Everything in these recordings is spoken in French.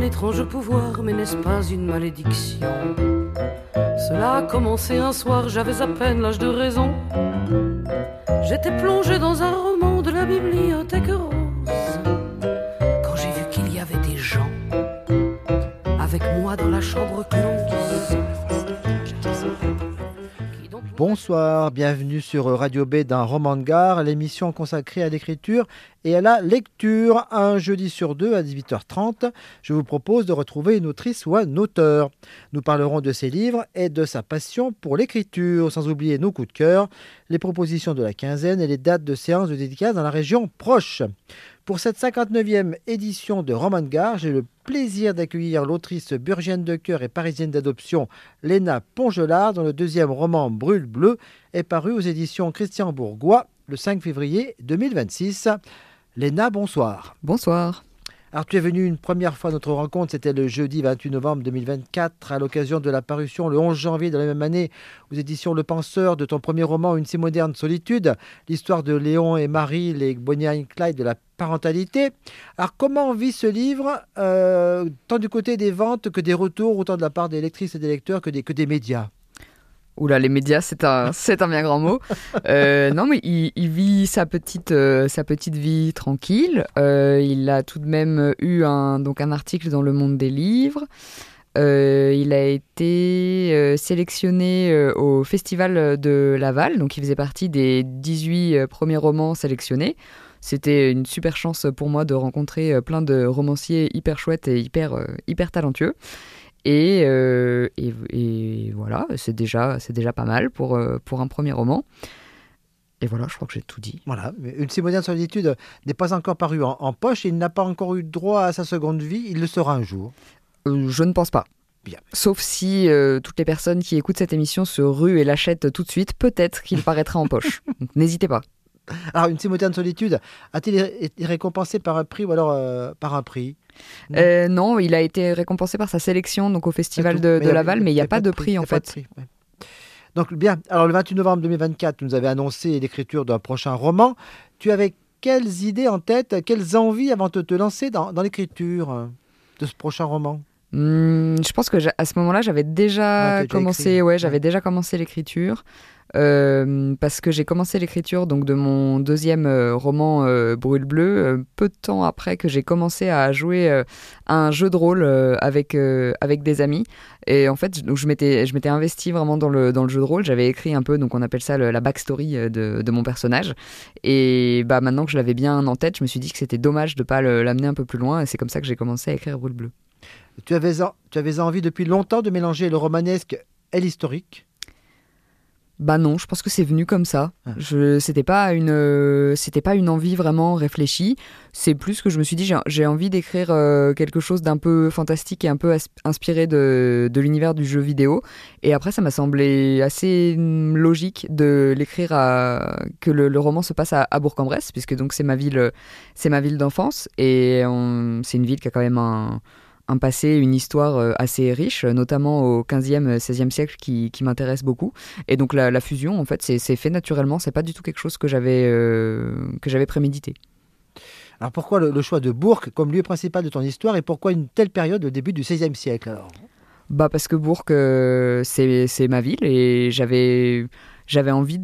étrange pouvoir, mais n'est-ce pas une malédiction? Cela a commencé un soir, j'avais à peine l'âge de raison. J'étais plongé dans un roman de la bibliothèque rose, quand j'ai vu qu'il y avait des gens avec moi dans la chambre close. Bonsoir, bienvenue sur Radio B d'un roman de gare, l'émission consacrée à l'écriture et à la lecture. Un jeudi sur deux à 18h30, je vous propose de retrouver une autrice ou un auteur. Nous parlerons de ses livres et de sa passion pour l'écriture, sans oublier nos coups de cœur, les propositions de la quinzaine et les dates de séances de dédicaces dans la région proche. Pour cette 59e édition de Roman de gare, j'ai le plaisir d'accueillir l'autrice burgienne de cœur et parisienne d'adoption, Léna Pongelard, dont le deuxième roman Brûle bleu est paru aux éditions Christian Bourgois le 5 février 2026. Léna, bonsoir. Bonsoir. Alors, tu es venue une première fois à notre rencontre, c'était le jeudi 28 novembre 2024, à l'occasion de la parution le 11 janvier de la même année aux éditions Le Penseur de ton premier roman Une si moderne solitude, l'histoire de Léon et Marie, les Bonnie et Clyde de la parentalité. Alors, comment vit ce livre, tant du côté des ventes que des retours, autant de la part des lectrices et des lecteurs que des médias? Oula, les médias, c'est un bien grand mot. Non, mais il vit sa petite vie tranquille. Il a tout de même eu un article dans Le Monde des livres. Il a été sélectionné au Festival de Laval, donc il faisait partie des 18 premiers romans sélectionnés. C'était une super chance pour moi de rencontrer plein de romanciers hyper chouettes et hyper talentueux. Et voilà, c'est déjà pas mal pour un premier roman. Et voilà, je crois que j'ai tout dit. Voilà, Une si moderne solitude n'est pas encore paru en poche et il n'a pas encore eu droit à sa seconde vie. Il le sera un jour. Je ne pense pas. Bien. Sauf si toutes les personnes qui écoutent cette émission se ruent et l'achètent tout de suite, peut-être qu'il paraîtra en poche. Donc, n'hésitez pas. Alors, Une si moderne solitude, a-t-il été récompensé par un prix ou alors par un prix? Non, il a été récompensé par sa sélection donc au Festival de Laval, mais il n'y a pas de prix en fait. Ouais. Donc bien, alors le 28 novembre 2024, tu nous avais annoncé l'écriture d'un prochain roman. Tu avais quelles idées en tête, quelles envies avant de te lancer dans l'écriture de ce prochain roman? Je pense que à ce moment-là, j'avais déjà commencé l'écriture. Parce que j'ai commencé l'écriture donc de mon deuxième roman Brûle bleu peu de temps après que j'ai commencé à jouer à un jeu de rôle avec des amis, et en fait donc je m'étais investie vraiment dans le jeu de rôle. J'avais écrit un peu, donc on appelle ça la backstory de mon personnage, et bah maintenant que je l'avais bien en tête, je me suis dit que c'était dommage de pas l'amener un peu plus loin, et c'est comme ça que j'ai commencé à écrire Brûle bleu. Tu avais envie depuis longtemps de mélanger le romanesque et l'historique? Bah non, je pense que c'est venu comme ça. C'était pas une envie vraiment réfléchie. C'est plus que je me suis dit j'ai envie d'écrire quelque chose d'un peu fantastique et un peu inspiré de l'univers du jeu vidéo. Et après, ça m'a semblé assez logique de l'écrire que le roman se passe à Bourg-en-Bresse, puisque donc c'est ma ville d'enfance, et c'est une ville qui a quand même un passé, une histoire assez riche, notamment au 15e, 16e siècle qui m'intéresse beaucoup. Et donc la fusion, en fait, c'est fait naturellement, c'est pas du tout quelque chose que j'avais prémédité. Alors pourquoi le choix de Bourg comme lieu principal de ton histoire, et pourquoi une telle période au début du 16e siècle alors? Bah parce que Bourg, c'est ma ville, et j'avais envie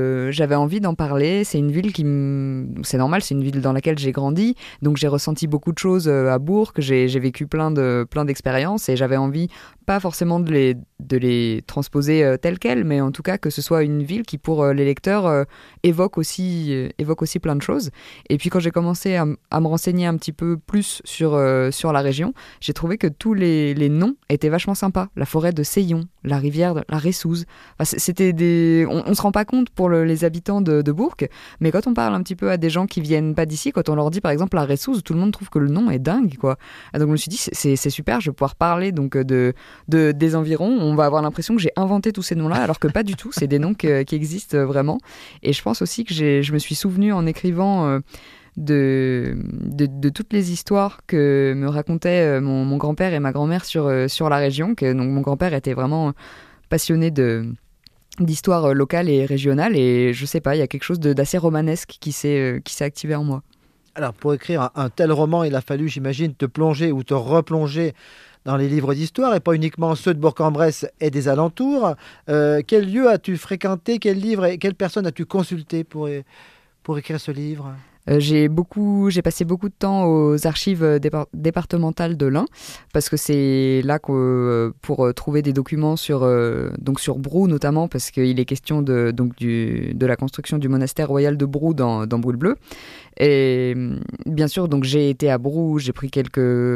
d'en parler. C'est une ville c'est normal, c'est une ville dans laquelle j'ai grandi, donc j'ai ressenti beaucoup de choses à Bourg, j'ai vécu plein d'expériences, et j'avais envie, pas forcément de les transposer telles quelles, mais en tout cas que ce soit une ville qui pour les lecteurs évoque aussi plein de choses. Et puis quand j'ai commencé à me renseigner un petit peu plus sur la région, j'ai trouvé que tous les noms étaient vachement sympas. La forêt de Seillon, la rivière de la Ressouze, enfin, c'était on se rend pas compte pour les habitants de Bourg, mais quand on parle un petit peu à des gens qui viennent pas d'ici, quand on leur dit par exemple la Ressouze, tout le monde trouve que le nom est dingue, quoi. Et donc je me suis dit c'est super, je vais pouvoir parler donc des environs. On va avoir l'impression que j'ai inventé tous ces noms-là, alors que pas du tout, c'est des noms qui existent vraiment. Et je pense aussi que je me suis souvenue en écrivant de toutes les histoires que me racontaient mon grand-père et ma grand-mère sur la région. Donc mon grand-père était vraiment passionné d'histoire locale et régionale, et je sais pas, il y a quelque chose d'assez romanesque qui s'est activé en moi. Alors, pour écrire un tel roman, il a fallu, j'imagine, te plonger ou te replonger dans les livres d'histoire et pas uniquement ceux de Bourg-en-Bresse et des alentours. Quel lieu as-tu fréquenté? Quel livre et quelle personne as-tu consulté pour écrire ce livre? J'ai passé beaucoup de temps aux archives départementales de l'Ain parce que c'est là pour trouver des documents sur Brou notamment parce qu'il est question de la construction du monastère royal de Brou dans Brûle-Bleu. Et bien sûr, donc j'ai été à Brou, j'ai pris quelques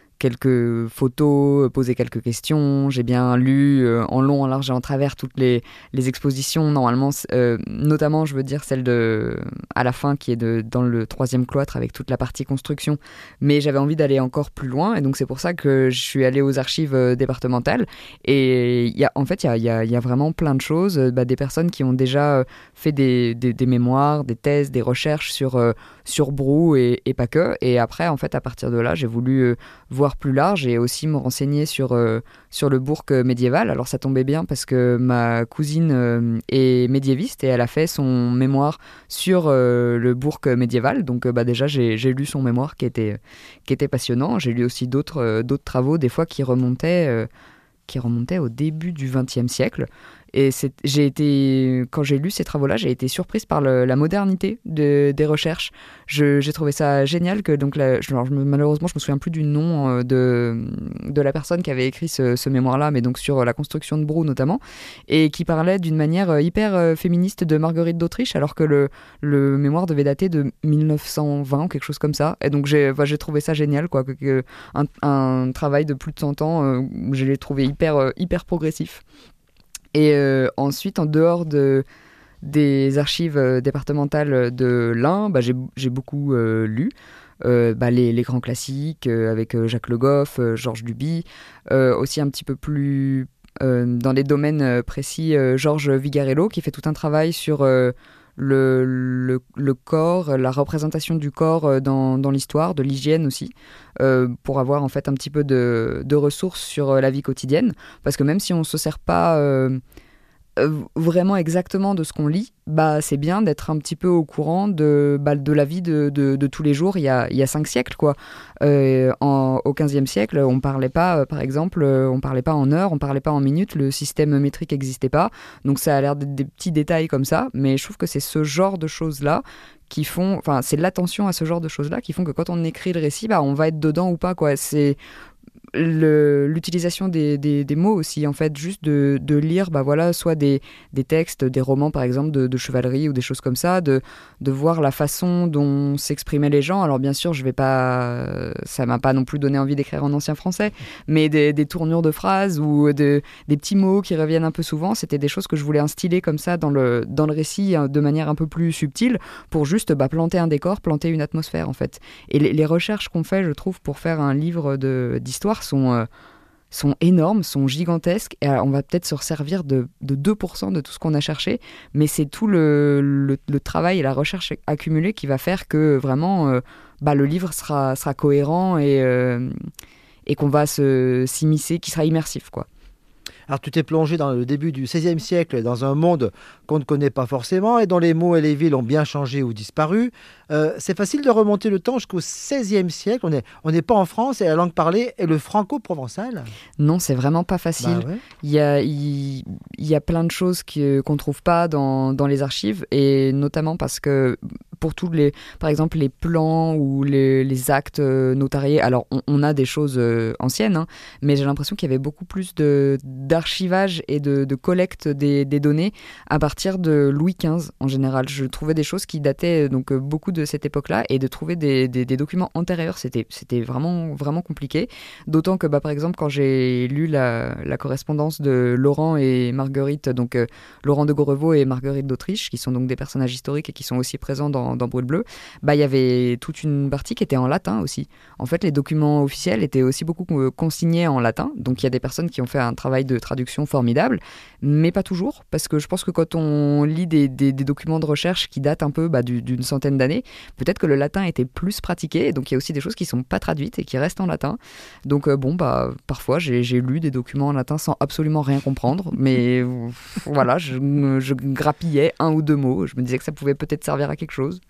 photos, posé quelques questions. J'ai bien lu en long, en large et en travers toutes les expositions. Normalement, notamment, je veux dire, celle à la fin qui est dans le 3e cloître avec toute la partie construction. Mais j'avais envie d'aller encore plus loin. Et donc, c'est pour ça que je suis allée aux archives départementales. Et il y a vraiment plein de choses. Des personnes qui ont déjà fait des mémoires, des thèses, des recherches sur Brou et pas que. Et après, en fait, à partir de là, j'ai voulu voir plus large et aussi me renseigner sur le bourg médiéval. Alors ça tombait bien parce que ma cousine est médiéviste et elle a fait son mémoire sur le bourg médiéval. Donc déjà j'ai lu son mémoire qui était passionnant. J'ai lu aussi d'autres travaux, des fois qui remontaient au début du XXe siècle. Et quand j'ai lu ces travaux-là, j'ai été surprise par la modernité des recherches. J'ai trouvé ça génial que malheureusement je me souviens plus du nom de la personne qui avait écrit ce mémoire-là, mais donc sur la construction de Brou notamment, et qui parlait d'une manière hyper féministe de Marguerite d'Autriche, alors que le mémoire devait dater de 1920 ou quelque chose comme ça. Et donc j'ai trouvé ça génial, quoi, un travail de plus de 100 ans, je l'ai trouvé hyper progressif. Et ensuite, en dehors des archives départementales de l'Ain, j'ai beaucoup lu les grands classiques avec Jacques Le Goff, Georges Duby, aussi un petit peu plus dans les domaines précis, Georges Vigarello, qui fait tout un travail sur le corps, la représentation du corps dans l'histoire, de l'hygiène aussi, pour avoir en fait un petit peu de ressources sur la vie quotidienne. Parce que même si on ne se sert pas vraiment exactement de ce qu'on lit, c'est bien d'être un petit peu au courant de la vie de tous les jours il y a 5 siècles, quoi. Au XVe siècle, on parlait pas, par exemple, on parlait pas en heures, on parlait pas en minutes, le système métrique n'existait pas. Donc ça a l'air d'être des petits détails comme ça, mais je trouve que c'est ce genre de choses-là c'est l'attention à ce genre de choses-là qui font que quand on écrit le récit, on va être dedans ou pas, quoi. C'est l'utilisation des mots aussi, en fait, juste de lire soit des textes, des romans par exemple de chevalerie ou des choses comme ça, de voir la façon dont s'exprimaient les gens. Alors bien sûr, ça m'a pas non plus donné envie d'écrire en ancien français, mais des tournures de phrases ou des petits mots qui reviennent un peu souvent, c'était des choses que je voulais instiller comme ça dans le récit de manière un peu plus subtile pour juste planter un décor, planter une atmosphère, en fait. Et les recherches qu'on fait, je trouve, pour faire un livre d'histoire sont énormes, sont gigantesques, et on va peut-être se resservir de 2% de tout ce qu'on a cherché, mais c'est tout le travail et la recherche accumulée qui va faire que vraiment le livre sera cohérent et qu'on va s'immiscer, qui sera immersif, quoi. Alors tu t'es plongé dans le début du XVIe siècle dans un monde qu'on ne connaît pas forcément et dont les mots et les villes ont bien changé ou disparu. C'est facile de remonter le temps jusqu'au XVIe siècle. On n'est pas en France et la langue parlée est le franco-provençal. Non, c'est vraiment pas facile. Ouais. Il y a plein de choses qu'on ne trouve pas dans les archives, et notamment parce que pour par exemple les plans ou les actes notariés, alors on a des choses anciennes, mais j'ai l'impression qu'il y avait beaucoup plus d'archivage et de collecte des données à partir de Louis XV en général. Je trouvais des choses qui dataient donc beaucoup de cette époque-là, et de trouver des documents antérieurs, c'était vraiment, vraiment compliqué. D'autant que par exemple quand j'ai lu la correspondance de Laurent et Marguerite, donc Laurent de Gorrevaux et Marguerite d'Autriche, qui sont donc des personnages historiques et qui sont aussi présents dans Brûle-Bleu, il y avait toute une partie qui était en latin aussi. En fait, les documents officiels étaient aussi beaucoup consignés en latin, donc il y a des personnes qui ont fait un travail de traduction formidable, mais pas toujours, parce que je pense que quand on lit des documents de recherche qui datent un peu d'une centaine d'années, peut-être que le latin était plus pratiqué, donc il y a aussi des choses qui sont pas traduites et qui restent en latin. Donc parfois j'ai lu des documents en latin sans absolument rien comprendre, mais voilà, je grappillais un ou deux mots, je me disais que ça pouvait peut-être servir à quelque chose.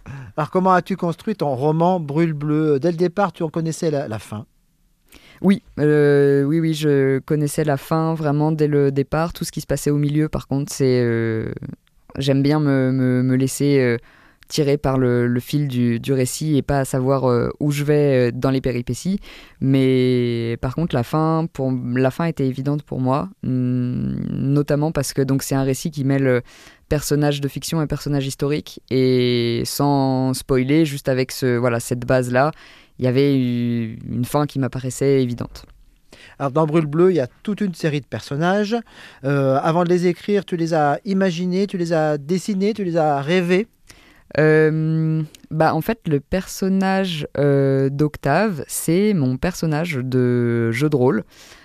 Alors, comment as-tu construit ton roman Brûle bleu? Dès le départ, tu en connaissais la fin? Oui, oui, je connaissais la fin vraiment dès le départ. Tout ce qui se passait au milieu, par contre, j'aime bien me laisser tirer par le fil du récit et pas savoir où je vais dans les péripéties. Mais par contre, la fin était évidente pour moi, notamment parce que donc c'est un récit qui mêle personnages de fiction et personnages historiques, et sans spoiler, juste avec cette base-là, il y avait une fin qui m'apparaissait évidente. Alors, dans Brûle bleu, il y a toute une série de personnages. Avant de les écrire, tu les as imaginés, tu les as dessinés, tu les as rêvés? En fait, le personnage d'Octave, c'est mon personnage de jeu de rôle.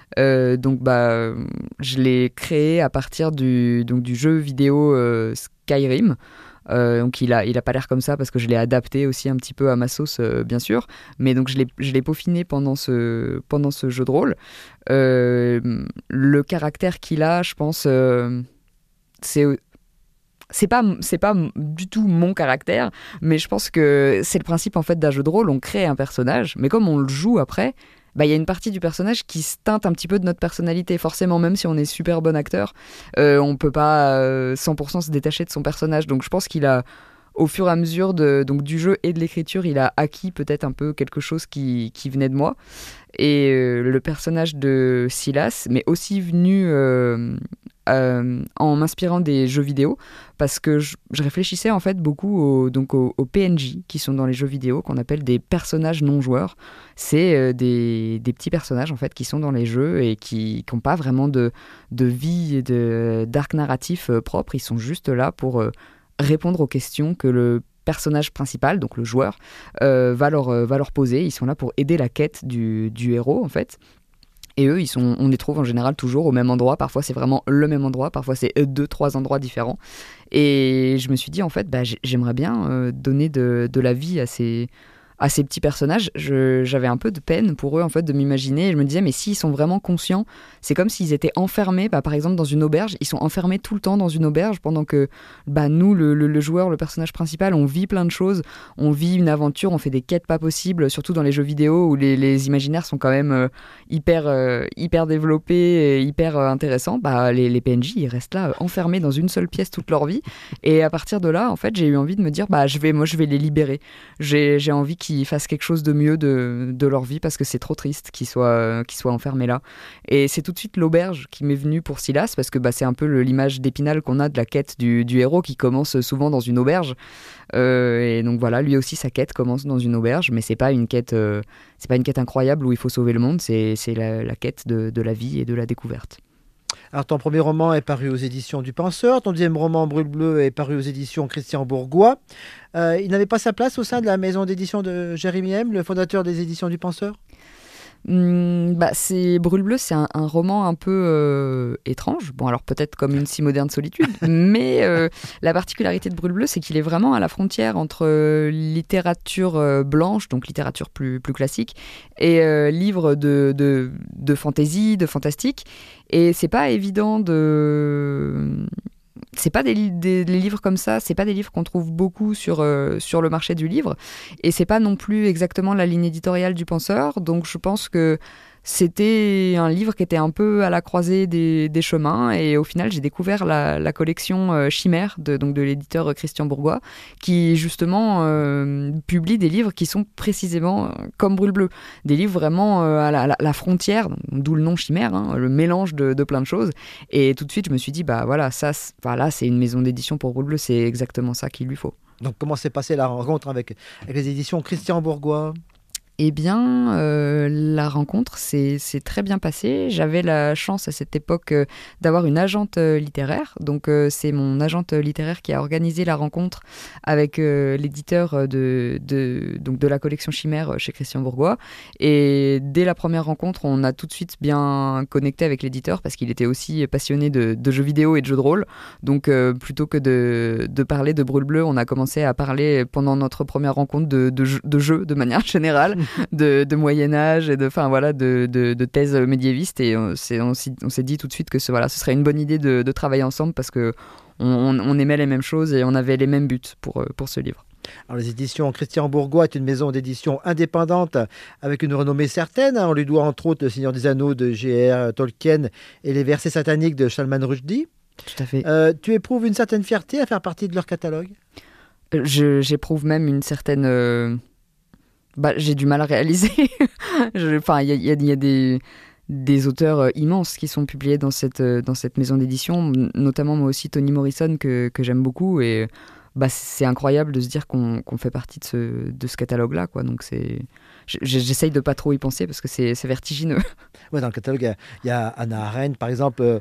Je l'ai créé à partir du jeu vidéo Skyrim. Donc il a pas l'air comme ça parce que je l'ai adapté aussi un petit peu à ma sauce, bien sûr. Mais donc je l'ai peaufiné pendant ce jeu de rôle. Le caractère qu'il a, je pense, c'est pas du tout mon caractère, mais je pense que c'est le principe en fait d'un jeu de rôle. On crée un personnage, mais comme on le joue après, il y a une partie du personnage qui se teinte un petit peu de notre personnalité. Forcément, même si on est super bon acteur, on peut pas 100% se détacher de son personnage. Donc je pense qu'il a, au fur et à mesure du jeu et de l'écriture, il a acquis peut-être un peu quelque chose qui venait de moi. Et le personnage de Silas m'est aussi venu en m'inspirant des jeux vidéo, parce que je réfléchissais en fait beaucoup aux PNJ qui sont dans les jeux vidéo, qu'on appelle des personnages non joueurs. C'est des petits personnages en fait qui sont dans les jeux et qui n'ont pas vraiment de vie et d'arc narratif propre. Ils sont juste là pour répondre aux questions que le personnage principal, donc le joueur, va leur poser. Ils sont là pour aider la quête du héros en fait. Et eux, on les trouve en général toujours au même endroit. Parfois, c'est vraiment le même endroit. Parfois, c'est 2-3 endroits différents. Et je me suis dit, en fait, j'aimerais bien donner de la vie à ces petits personnages. J'avais un peu de peine pour eux, en fait, de m'imaginer. Et je me disais, mais s'ils sont vraiment conscients, c'est comme s'ils étaient enfermés, par exemple, dans une auberge. Ils sont enfermés tout le temps dans une auberge pendant que nous, le joueur, le personnage principal, on vit plein de choses. On vit une aventure, on fait des quêtes pas possibles, surtout dans les jeux vidéo où les imaginaires sont quand même hyper développés et hyper intéressants. Les PNJ, ils restent là, enfermés dans une seule pièce toute leur vie. Et à partir de là, en fait, j'ai eu envie de me dire, je vais les libérer. J'ai envie qu'ils fassent quelque chose de mieux de leur vie, parce que c'est trop triste qu'ils soient enfermés là. Et c'est tout de suite l'auberge qui m'est venue pour Silas, parce que c'est un peu l'image d'Épinal qu'on a de la quête du héros qui commence souvent dans une auberge. Et donc voilà, lui aussi sa quête commence dans une auberge, mais c'est pas une quête incroyable où il faut sauver le monde, c'est la quête de la vie et de la découverte. Alors, ton premier roman est paru aux éditions du Penseur, ton deuxième roman, Brûle bleu, est paru aux éditions Christian Bourgois. Il n'avait pas sa place au sein de la maison d'édition de Jérémy M, le fondateur des éditions du Penseur? Brûle bleu, c'est un roman un peu étrange. Bon, alors peut-être comme une si moderne solitude, mais la particularité de Brûle bleu, c'est qu'il est vraiment à la frontière entre littérature blanche, donc littérature plus classique, et livres de fantaisie, de fantastique. Et c'est pas évident c'est pas des livres comme ça, c'est pas des livres qu'on trouve beaucoup sur le marché du livre, et c'est pas non plus exactement la ligne éditoriale du Penseur. Donc je pense que c'était un livre qui était un peu à la croisée des chemins, et au final j'ai découvert la collection Chimère de l'éditeur Christian Bourgois, qui justement publie des livres qui sont précisément comme Brûle bleu, des livres vraiment à la frontière, d'où le nom Chimère, le mélange de plein de choses. Et tout de suite je me suis dit là c'est une maison d'édition pour Brûle bleu, c'est exactement ça qu'il lui faut. Donc comment s'est passée la rencontre avec les éditions Christian Bourgois? Eh bien, la rencontre s'est très bien passée. J'avais la chance à cette époque d'avoir une agente littéraire. Donc, c'est mon agente littéraire qui a organisé la rencontre avec l'éditeur de la collection Chimère chez Christian Bourgois. Et dès la première rencontre, on a tout de suite bien connecté avec l'éditeur, parce qu'il était aussi passionné de jeux vidéo et de jeux de rôle. Donc, plutôt que de parler de Brûle bleu, on a commencé à parler pendant notre première rencontre de jeux de manière générale. de Moyen-Âge et de thèses médiévistes, et on s'est dit tout de suite que ce serait une bonne idée de travailler ensemble, parce que on aimait les mêmes choses et on avait les mêmes buts pour ce livre. Alors, les éditions Christian Bourgois est une maison d'édition indépendante avec une renommée certaine. On lui doit entre autres Le Seigneur des Anneaux de J.R. Tolkien et Les Versets sataniques de Salman Rushdie. Tout à fait. Tu éprouves une certaine fierté à faire partie de leur catalogue? J'éprouve même une certaine... j'ai du mal à réaliser. Enfin, il y a des auteurs immenses qui sont publiés dans cette maison d'édition, notamment moi aussi Toni Morrison que j'aime beaucoup, et c'est incroyable de se dire qu'on fait partie de ce catalogue-là, quoi. Donc j'essaye de pas trop y penser parce que c'est vertigineux. Ouais, dans le catalogue, il y a Hannah Arendt, par exemple,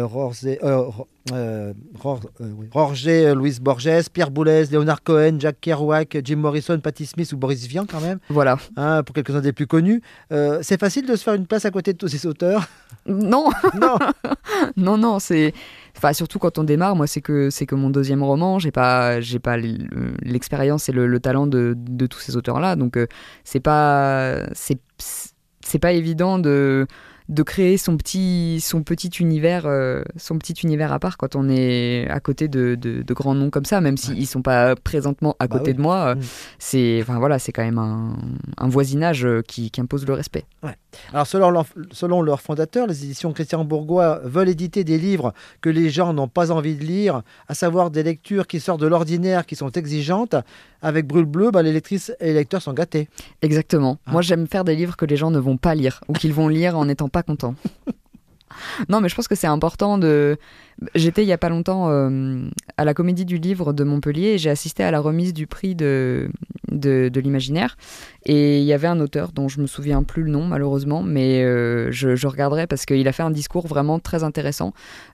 Jorge Luis Borges, Pierre Boulez, Léonard Cohen, Jack Kerouac, Jim Morrison, Patti Smith ou Boris Vian quand même. Voilà. Pour quelques-uns des plus connus. C'est facile de se faire une place à côté de tous ces auteurs? Non. Non. Non, c'est... Enfin, surtout quand on démarre, moi, c'est que mon deuxième roman. J'ai pas l'expérience et le talent de tous ces auteurs-là. Donc, c'est pas évident de créer son petit univers à part quand on est à côté de grands noms comme ça, même s'ils sont pas présentement à côté de moi. C'est quand même un voisinage qui impose le respect. Ouais. Alors selon leur fondateur, les éditions Christian Bourgois veulent éditer des livres que les gens n'ont pas envie de lire, à savoir des lectures qui sortent de l'ordinaire, qui sont exigeantes. Avec Brûle Bleu, les lectrices et les lecteurs sont gâtés. Exactement. Moi, j'aime faire des livres que les gens ne vont pas lire ou qu'ils vont lire en n'étant pas contents. Non, mais je pense que c'est important de... J'étais il n'y a pas longtemps à la Comédie du Livre de Montpellier et j'ai assisté à la remise du prix de l'imaginaire. Et il y avait un auteur dont je me souviens plus le nom malheureusement, mais je regarderai parce qu'il a fait un discours vraiment très intéressant.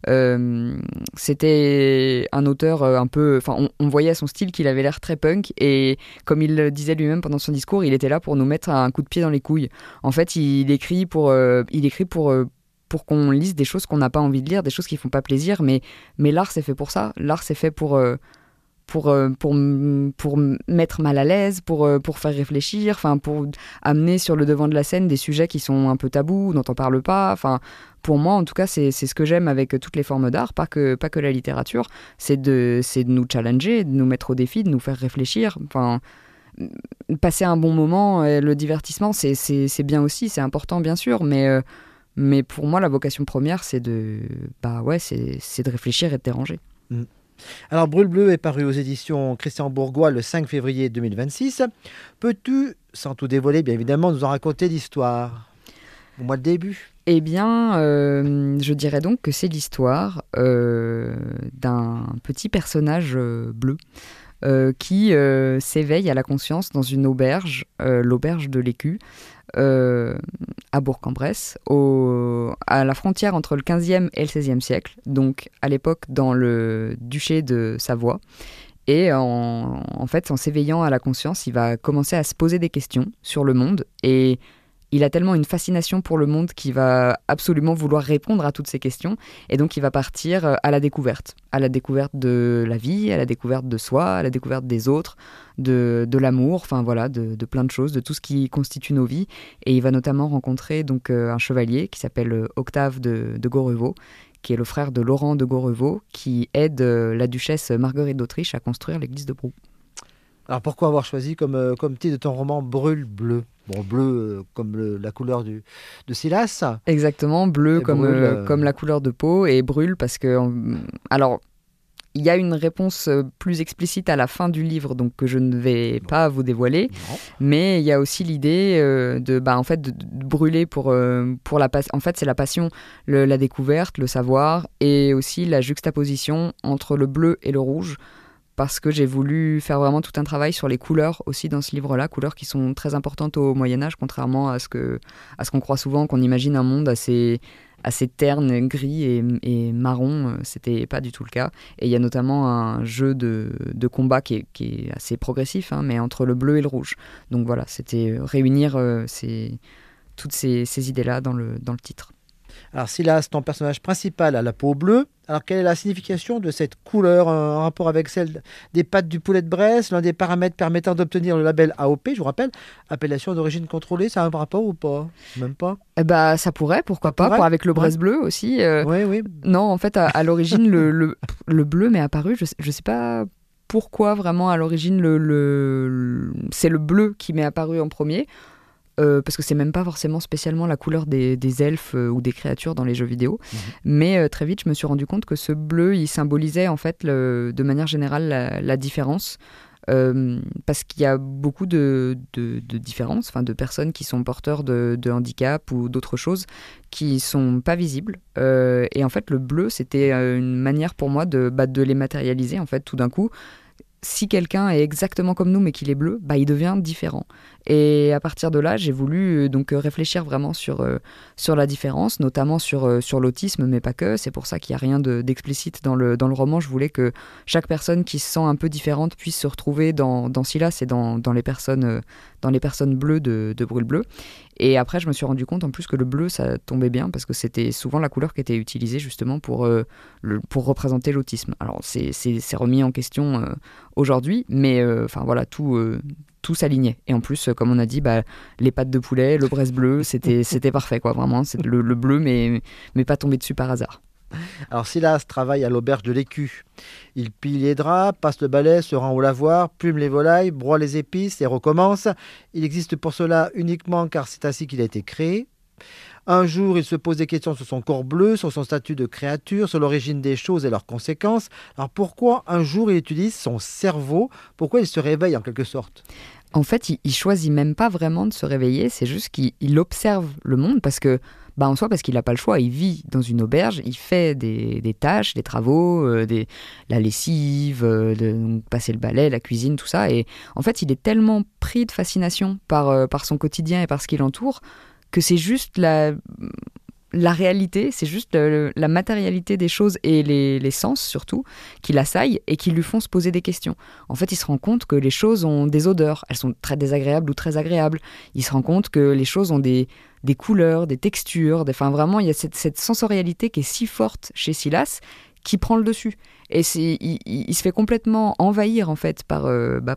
C'était un auteur un peu... Enfin, on voyait à son style qu'il avait l'air très punk et comme il le disait lui-même pendant son discours, il était là pour nous mettre un coup de pied dans les couilles. En fait, il écrit pour qu'on lise des choses qu'on n'a pas envie de lire, des choses qui font pas plaisir, mais l'art c'est fait pour ça. L'art c'est fait pour mettre mal à l'aise, pour faire réfléchir, enfin pour amener sur le devant de la scène des sujets qui sont un peu tabous, dont on parle pas. Enfin, pour moi en tout cas c'est ce que j'aime avec toutes les formes d'art, pas que la littérature, c'est de nous challenger, de nous mettre au défi, de nous faire réfléchir. Enfin, passer un bon moment, le divertissement c'est bien aussi, c'est important bien sûr, mais pour moi, la vocation première, c'est de réfléchir et de déranger. Alors, Brûle Bleu est paru aux éditions Christian Bourgois le 5 février 2026. Peux-tu, sans tout dévoiler, bien évidemment, nous en raconter l'histoire? Au moins le début. Eh bien, je dirais donc que c'est l'histoire d'un petit personnage bleu qui s'éveille à la conscience dans une auberge, l'auberge de l'Écu, à Bourg-en-Bresse, à la frontière entre le 15e et le 16e siècle, donc à l'époque dans le duché de Savoie. Et en fait, en s'éveillant à la conscience, il va commencer à se poser des questions sur le monde et il a tellement une fascination pour le monde qu'il va absolument vouloir répondre à toutes ces questions. Et donc, il va partir à la découverte de la vie, à la découverte de soi, à la découverte des autres, de l'amour, enfin voilà, de plein de choses, de tout ce qui constitue nos vies. Et il va notamment rencontrer donc un chevalier qui s'appelle Octave de Gorrevaux, qui est le frère de Laurent de Gorrevaux, qui aide la duchesse Marguerite d'Autriche à construire l'église de Brou. Alors pourquoi avoir choisi comme titre de ton roman Brûle Bleu? Bon, bleu comme la couleur de Silas. Exactement, bleu comme la couleur de peau, et brûle parce que... Alors, il y a une réponse plus explicite à la fin du livre, donc que je ne vais pas vous dévoiler. Non. Mais il y a aussi l'idée de brûler pour la passion. En fait, c'est la passion, la découverte, le savoir, et aussi la juxtaposition entre le bleu et le rouge, parce que j'ai voulu faire vraiment tout un travail sur les couleurs aussi dans ce livre-là, couleurs qui sont très importantes au Moyen-Âge, contrairement à ce qu'on croit souvent, qu'on imagine un monde assez terne, gris et marron. C'était pas du tout le cas. Et il y a notamment un jeu de combat qui est assez progressif, mais entre le bleu et le rouge. Donc voilà, c'était réunir toutes ces idées-là dans le titre. Alors Silas, ton personnage principal, a la peau bleue. Alors quelle est la signification de cette couleur en rapport avec celle des pattes du poulet de Bresse, l'un des paramètres permettant d'obtenir le label AOP, je vous rappelle, appellation d'origine contrôlée, ça a un rapport ou pas? Même pas? Ça pourrait, pourquoi pas, avec le Bresse bleu aussi. Oui. Non, en fait, à l'origine, le bleu m'est apparu, je sais pas pourquoi vraiment à l'origine c'est le bleu qui m'est apparu en premier. Parce que c'est même pas forcément spécialement la couleur des elfes ou des créatures dans les jeux vidéo. Mais très vite, je me suis rendu compte que ce bleu, il symbolisait en fait de manière générale la différence. Parce qu'il y a beaucoup de différences, de personnes qui sont porteurs de handicap ou d'autres choses qui sont pas visibles. Et en fait, le bleu, c'était une manière pour moi de les matérialiser. En fait, tout d'un coup, si quelqu'un est exactement comme nous mais qu'il est bleu, il devient différent. Et à partir de là, j'ai voulu donc réfléchir vraiment sur la différence, notamment sur l'autisme, mais pas que. C'est pour ça qu'il n'y a rien d'explicite dans le roman. Je voulais que chaque personne qui se sent un peu différente puisse se retrouver dans Silas et dans les personnes bleues de Brûle Bleu. Et après, je me suis rendu compte en plus que le bleu, ça tombait bien parce que c'était souvent la couleur qui était utilisée justement pour représenter l'autisme. Alors, c'est remis en question aujourd'hui, mais voilà, tout s'alignait. Et en plus, comme on a dit, les pâtes de poulet, le braise bleu, c'était parfait, quoi. Vraiment, c'est le bleu, mais pas tombé dessus par hasard. Alors Silas travaille à l'auberge de l'Écu. Il plie les draps, passe le balai, se rend au lavoir, plume les volailles, broie les épices et recommence. Il existe pour cela uniquement car c'est ainsi qu'il a été créé. Un jour, il se pose des questions sur son corps bleu, sur son statut de créature, sur l'origine des choses et leurs conséquences. Alors pourquoi un jour il utilise son cerveau? Pourquoi il se réveille en quelque sorte? En fait, il choisit même pas vraiment de se réveiller, c'est juste qu'il observe le monde parce que en soi, parce qu'il n'a pas le choix. Il vit dans une auberge, il fait des tâches, des travaux, la lessive, donc passer le balai, la cuisine, tout ça. Et en fait, il est tellement pris de fascination par son quotidien et par ce qui l'entoure que c'est juste la réalité, c'est juste la matérialité des choses et les sens surtout qui l'assaillent et qui lui font se poser des questions. En fait, il se rend compte que les choses ont des odeurs, elles sont très désagréables ou très agréables. Il se rend compte que les choses ont des couleurs, des textures, vraiment il y a cette sensorialité qui est si forte chez Silas qui prend le dessus. Et il se fait complètement envahir en fait par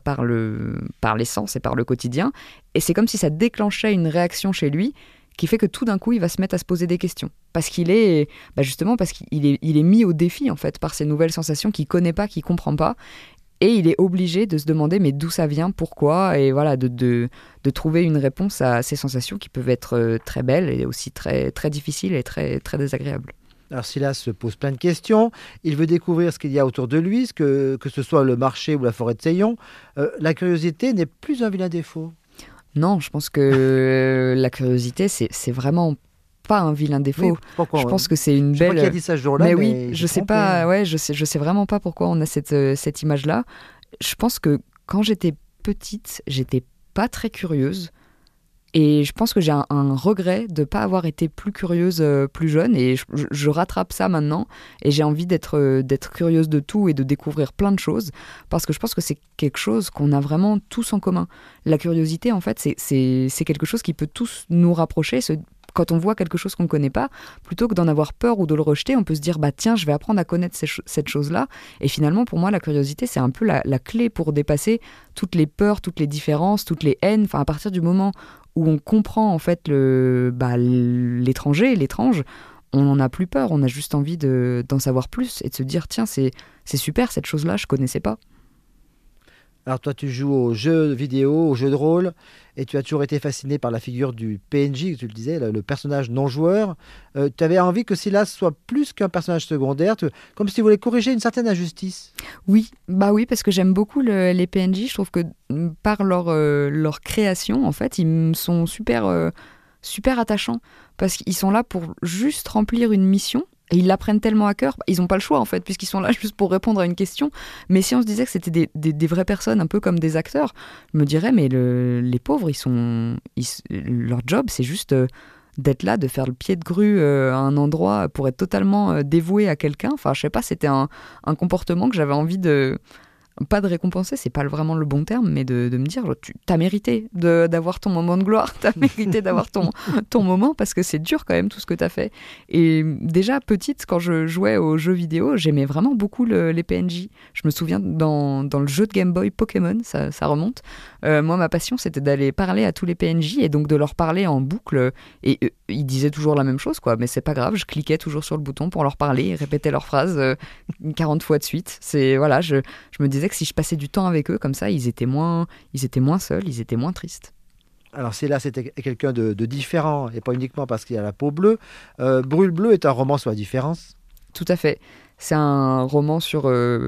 les sens et par le quotidien. Et c'est comme si ça déclenchait une réaction chez lui qui fait que tout d'un coup, il va se mettre à se poser des questions. Parce qu'il est, justement, parce qu'il est mis au défi, en fait, par ces nouvelles sensations qu'il ne connaît pas, qu'il ne comprend pas. Et il est obligé de se demander, mais d'où ça vient, pourquoi, et voilà, de trouver une réponse à ces sensations qui peuvent être très belles et aussi très, très difficiles et très, très désagréables. Alors Silas se pose plein de questions, il veut découvrir ce qu'il y a autour de lui, que ce soit le marché ou la forêt de Seillon. La curiosité n'est plus un vilain défaut. Non, je pense que la curiosité, c'est vraiment pas un vilain défaut. Oui, pourquoi, je pense que c'est une belle. Je sais pas qui a dit ça ce jour-là, mais oui, je sais pas. Ouais, je sais vraiment pas pourquoi on a cette image-là. Je pense que quand j'étais petite, j'étais pas très curieuse. Et je pense que j'ai un regret de ne pas avoir été plus curieuse plus jeune. Et je rattrape ça maintenant. Et j'ai envie d'être curieuse de tout et de découvrir plein de choses. Parce que je pense que c'est quelque chose qu'on a vraiment tous en commun. La curiosité, en fait, c'est quelque chose qui peut tous nous rapprocher. Quand on voit quelque chose qu'on ne connaît pas, plutôt que d'en avoir peur ou de le rejeter, on peut se dire tiens, je vais apprendre à connaître cette chose-là. Et finalement, pour moi, la curiosité, c'est un peu la clé pour dépasser toutes les peurs, toutes les différences, toutes les haines. Enfin, à partir du moment où on comprend en fait l'étranger, l'étrange, on n'en a plus peur. On a juste envie d'en savoir plus et de se dire tiens, c'est super cette chose-là, je ne connaissais pas. Alors toi, tu joues aux jeux vidéo, aux jeux de rôle, et tu as toujours été fasciné par la figure du PNJ, tu le disais, le personnage non-joueur. Tu avais envie que Silas soit plus qu'un personnage secondaire, comme s'il voulait corriger une certaine injustice. Oui, parce que j'aime beaucoup les PNJ. Je trouve que par leur création, en fait, ils me sont super attachants, parce qu'ils sont là pour juste remplir une mission. Et ils l'apprennent tellement à cœur, ils n'ont pas le choix en fait, puisqu'ils sont là juste pour répondre à une question. Mais si on se disait que c'était des vraies personnes, un peu comme des acteurs, je me dirais, mais les pauvres, leur job, c'est juste d'être là, de faire le pied de grue à un endroit pour être totalement dévoué à quelqu'un. Enfin, je sais pas, c'était un comportement que j'avais envie pas de récompenser, c'est pas vraiment le bon terme, mais de me dire, t'as mérité d'avoir ton moment de gloire, t'as mérité d'avoir ton moment, parce que c'est dur quand même tout ce que t'as fait. Et déjà petite, quand je jouais aux jeux vidéo, j'aimais vraiment beaucoup les PNJ. Je me souviens dans le jeu de Game Boy Pokémon, ça remonte, Moi, ma passion, c'était d'aller parler à tous les PNJ et donc de leur parler en boucle. Et ils disaient toujours la même chose, quoi. Mais c'est pas grave, je cliquais toujours sur le bouton pour leur parler et répéter leurs phrases 40 fois de suite. Voilà, je me disais que si je passais du temps avec eux comme ça, ils étaient moins seuls, ils étaient moins tristes. Alors Silas c'était quelqu'un de différent, et pas uniquement parce qu'il a la peau bleue. Brûle bleu est un roman sur la différence. Tout à fait. C'est un roman sur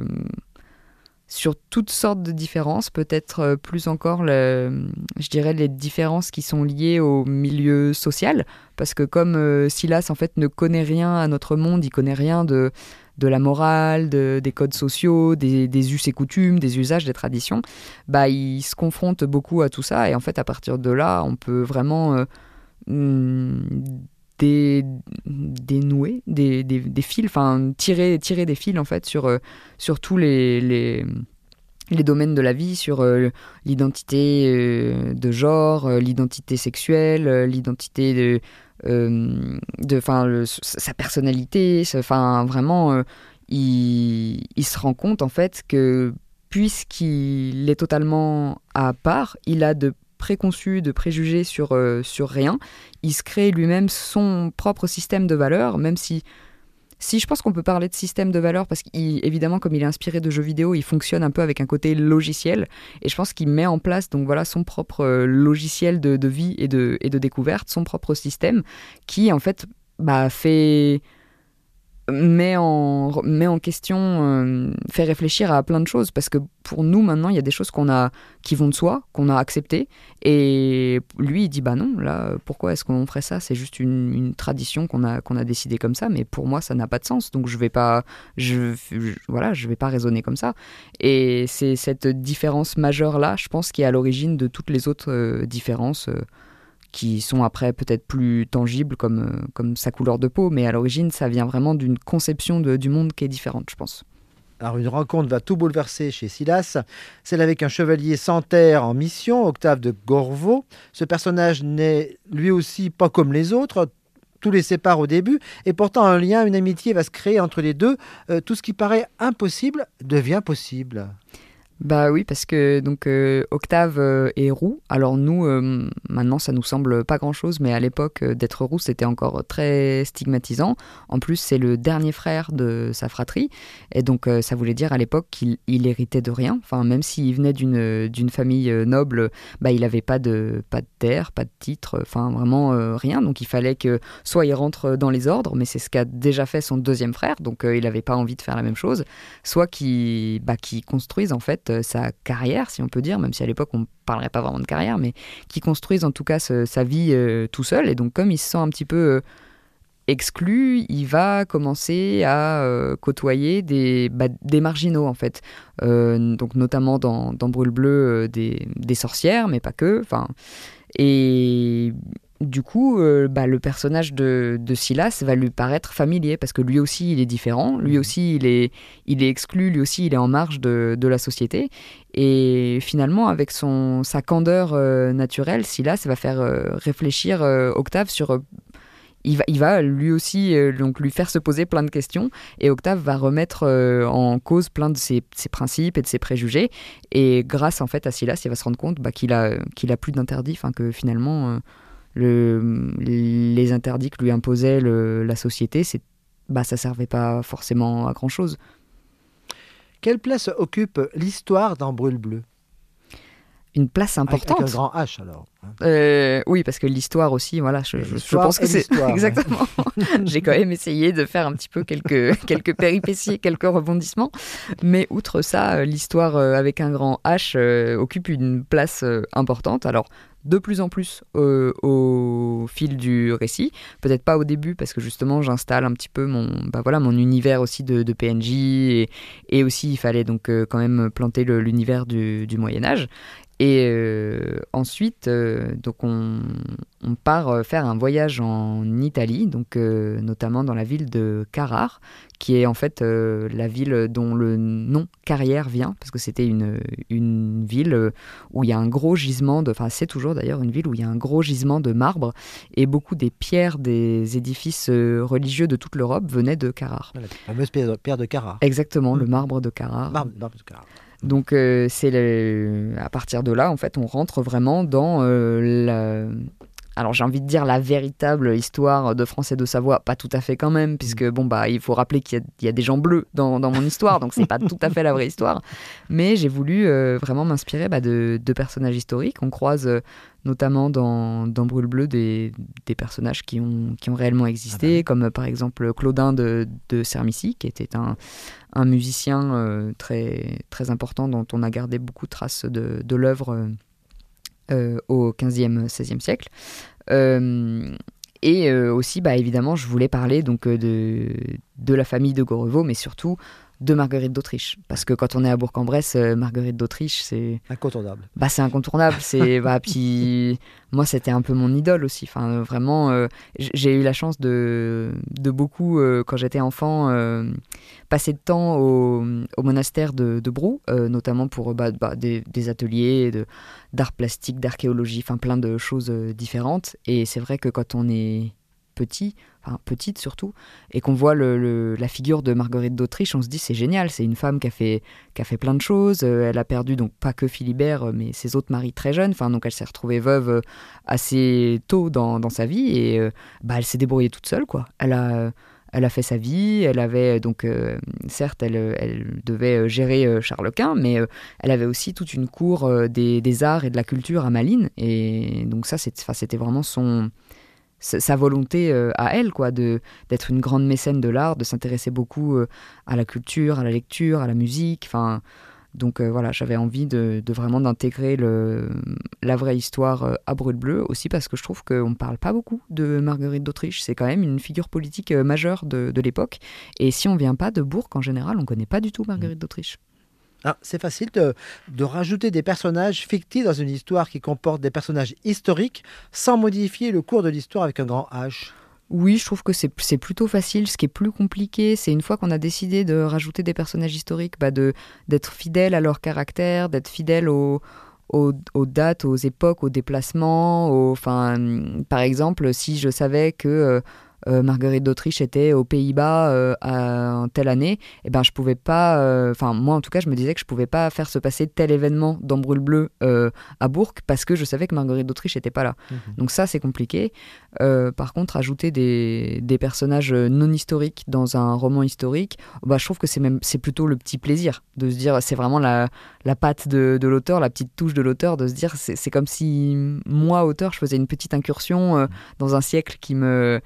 toutes sortes de différences, peut-être plus encore, je dirais, les différences qui sont liées au milieu social, parce que comme Silas, en fait, ne connaît rien à notre monde, il connaît rien de la morale, des codes sociaux, des us et coutumes, des usages, des traditions, il se confronte beaucoup à tout ça, et en fait, à partir de là, on peut vraiment dénouer des fils, enfin tirer des fils en fait sur tous les domaines de la vie, sur l'identité de genre, l'identité sexuelle, l'identité sa personnalité, vraiment il se rend compte en fait que puisqu'il est totalement à part, il a de préconçus, de préjugés sur rien. Il se crée lui-même son propre système de valeurs, même si je pense qu'on peut parler de système de valeurs, parce qu'évidemment, comme il est inspiré de jeux vidéo, il fonctionne un peu avec un côté logiciel, et je pense qu'il met en place donc voilà, son propre logiciel de vie et de découverte, son propre système, qui en fait met en question, fait réfléchir à plein de choses, parce que pour nous maintenant il y a des choses qui vont de soi, qu'on a acceptées, et lui il dit non, là pourquoi est-ce qu'on ferait ça, c'est juste une tradition qu'on a décidé comme ça, mais pour moi ça n'a pas de sens, donc je vais pas raisonner comme ça. Et c'est cette différence majeure là, je pense, qui est à l'origine de toutes les autres différences qui sont après peut-être plus tangibles comme sa couleur de peau, mais à l'origine, ça vient vraiment d'une conception du monde qui est différente, je pense. Alors une rencontre va tout bouleverser chez Silas, celle avec un chevalier sans terre en mission, Octave de Gorveau. Ce personnage n'est lui aussi pas comme les autres, tout les sépare au début, et pourtant un lien, une amitié va se créer entre les deux. Tout ce qui paraît impossible devient possible. Oui, parce que donc Octave est roux. Alors nous, maintenant, ça nous semble pas grand-chose, mais à l'époque, d'être roux, c'était encore très stigmatisant. En plus, c'est le dernier frère de sa fratrie, et donc ça voulait dire à l'époque qu'il héritait de rien. Enfin, même s'il venait d'une famille noble, il avait pas de terre, pas de titre, enfin vraiment rien. Donc il fallait que soit il rentre dans les ordres, mais c'est ce qu'a déjà fait son deuxième frère, donc il avait pas envie de faire la même chose. Soit qu'il construise en fait sa carrière, si on peut dire, même si à l'époque on ne parlerait pas vraiment de carrière, mais qui construise en tout cas sa vie tout seul. Et donc comme il se sent un petit peu exclu, il va commencer à côtoyer des marginaux en fait. Donc notamment dans Brûle bleu, des sorcières, mais pas que. Et du coup, le personnage de Silas va lui paraître familier, parce que lui aussi il est différent, lui aussi il est exclu, lui aussi il est en marge de la société, et finalement avec sa candeur naturelle, Silas va faire réfléchir Octave sur... Il va lui aussi donc lui faire se poser plein de questions, et Octave va remettre en cause plein de ses principes et de ses préjugés, et grâce en fait à Silas, il va se rendre compte qu'il a plus d'interdits, que finalement... les interdits que lui imposait la société, ça servait pas forcément à grand chose. Quelle place occupe l'histoire dans Brûle bleu ? Une place importante. Avec un grand H alors. Oui, parce que l'histoire aussi, voilà, je pense que c'est exactement. J'ai quand même essayé de faire un petit peu quelques péripéties, quelques rebondissements, mais outre ça, l'histoire avec un grand H occupe une place importante. Alors de plus en plus au fil du récit, peut-être pas au début, parce que justement j'installe un petit peu mon univers aussi de PNJ, et aussi il fallait donc quand même planter l'univers du Moyen-Âge. Et ensuite, donc on part faire un voyage en Italie, donc notamment dans la ville de Carrare, qui est en fait la ville dont le nom Carrière vient, parce que c'était une ville où il y a un gros gisement c'est toujours d'ailleurs une ville où il y a un gros gisement de marbre, et beaucoup des pierres des édifices religieux de toute l'Europe venaient de Carrare. La fameuse pierre de Carrare. Exactement, le marbre de Carrare. Marbre de Carrare. Donc à partir de là, en fait, on rentre vraiment dans alors j'ai envie de dire la véritable histoire de France et de Savoie, pas tout à fait quand même, puisque il faut rappeler qu'il y a des gens bleus dans mon histoire, donc c'est pas tout à fait la vraie histoire. Mais j'ai voulu vraiment m'inspirer de personnages historiques. On croise notamment dans Brûle Bleu des personnages qui ont réellement existé, comme par exemple Claudin de Sermicy, qui était un musicien très, très important dont on a gardé beaucoup de traces de l'œuvre au XVe, XVIe siècle. Et aussi, évidemment, je voulais parler donc, de la famille de Gorrevaux, mais surtout de Marguerite d'Autriche. Parce que quand on est à Bourg-en-Bresse, Marguerite d'Autriche, c'est... Incontournable. C'est incontournable. Puis moi, c'était un peu mon idole aussi. Enfin, vraiment, j'ai eu la chance de beaucoup, quand j'étais enfant, passer de temps au monastère de Brou, notamment pour des ateliers d'art plastique, d'archéologie, enfin plein de choses différentes. Et c'est vrai que quand on est petite surtout, et qu'on voit la figure de Marguerite d'Autriche, on se dit c'est génial, c'est une femme qui a fait plein de choses, elle a perdu donc pas que Philibert, mais ses autres maris très jeunes, donc elle s'est retrouvée veuve assez tôt dans sa vie, et elle s'est débrouillée toute seule, quoi. Elle a fait sa vie, elle avait donc, certes, elle devait gérer Charles Quint, mais elle avait aussi toute une cour des arts et de la culture à Malines, et donc ça, c'était vraiment sa volonté à elle, quoi, d'être une grande mécène de l'art, de s'intéresser beaucoup à la culture, à la lecture, à la musique. Donc j'avais envie de vraiment d'intégrer la vraie histoire à Brûle Bleu, aussi parce que je trouve qu'on ne parle pas beaucoup de Marguerite d'Autriche. C'est quand même une figure politique majeure de l'époque. Et si on ne vient pas de Bourg, en général, on ne connaît pas du tout Marguerite d'Autriche. C'est facile de rajouter des personnages fictifs dans une histoire qui comporte des personnages historiques sans modifier le cours de l'histoire avec un grand H. Oui, je trouve que c'est plutôt facile. Ce qui est plus compliqué, c'est une fois qu'on a décidé de rajouter des personnages historiques, d'être fidèle à leur caractère, d'être fidèle aux dates, aux époques, aux déplacements. Par exemple, si je savais que Marguerite d'Autriche était aux Pays-Bas en telle année, je pouvais pas, moi en tout cas je me disais que je pouvais pas faire se passer tel événement dans Brûle Bleu à Bourg, parce que je savais que Marguerite d'Autriche était pas là. Donc ça, c'est compliqué. Par contre, ajouter des personnages non historiques dans un roman historique, je trouve que c'est plutôt le petit plaisir de se dire, c'est vraiment la patte de l'auteur, la petite touche de l'auteur, de se dire c'est comme si moi, auteur, je faisais une petite incursion dans un siècle qui me